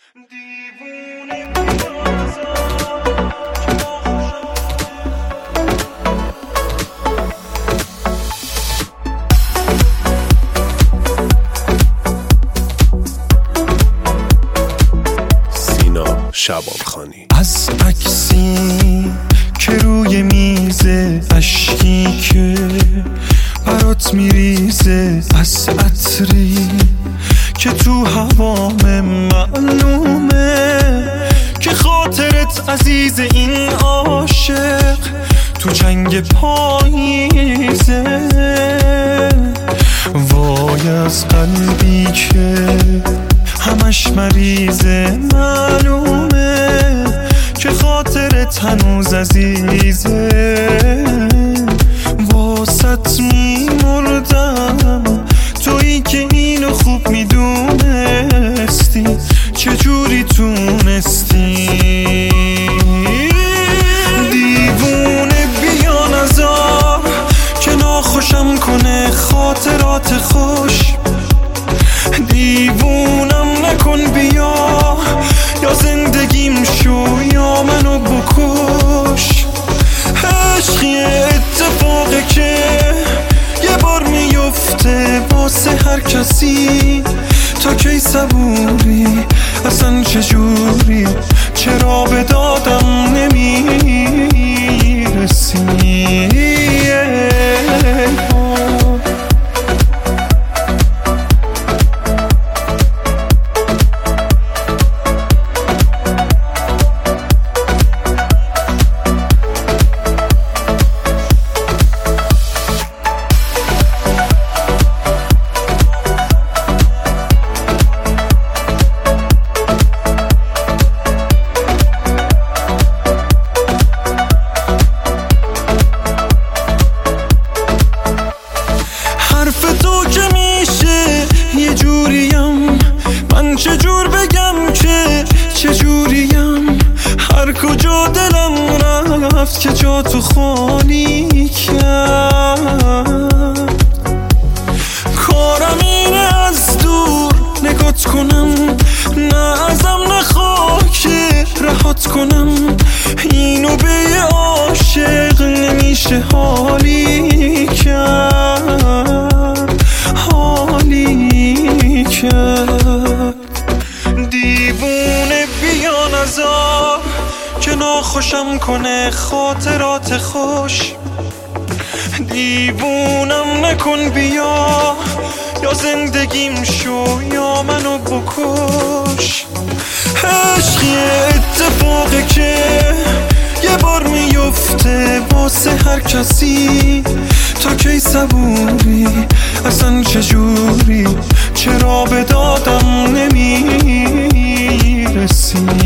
شبانخانی. از عکسی که روی میزه، اشکی که برات میریزه، از عطری که تو هوام معلومه که خاطرت عزیز این عاشق تو جنگ پاییزه. وای از قلبی که همش مریضه، معلومه که خاطرت هنوز عزیزه. واسط میمردم، تویی که اینو خوب میدونستی، چجوری تونستی؟ دیوونه بیا نزار که ناخوشم کنه خاطرات خوش. دیوونم نکن بیا، یا زندگیم شو یا منو بکش. عشقی اتفاقه که یه بار میفته واسه هر کسی. تا کی صبوری؟ اصلا چجوری؟ چرا به دادم نمیرسی؟ حرف تو که میشه یه جوریم، من چجور بگم که چجوریم؟ هر کجا دلم رفت که جا تو خالی کرد. کارم اینه از دور نگات کنم، نه ازم نخواه که رهات کنم. اینو به یه عاشق نمیشه حالی کرد، حالی کرد. دیوونه بیا نزار که ناخوشم کنه خاطرات خوش. دیوونم نکن بیا، یا زندگیم شو یا منو بکش. عشقی اتفاقه که یه بار میفته واسه هر کسی. تا کی صبوری؟ اصلا چجوری؟ چرا به دادم نمیرسی؟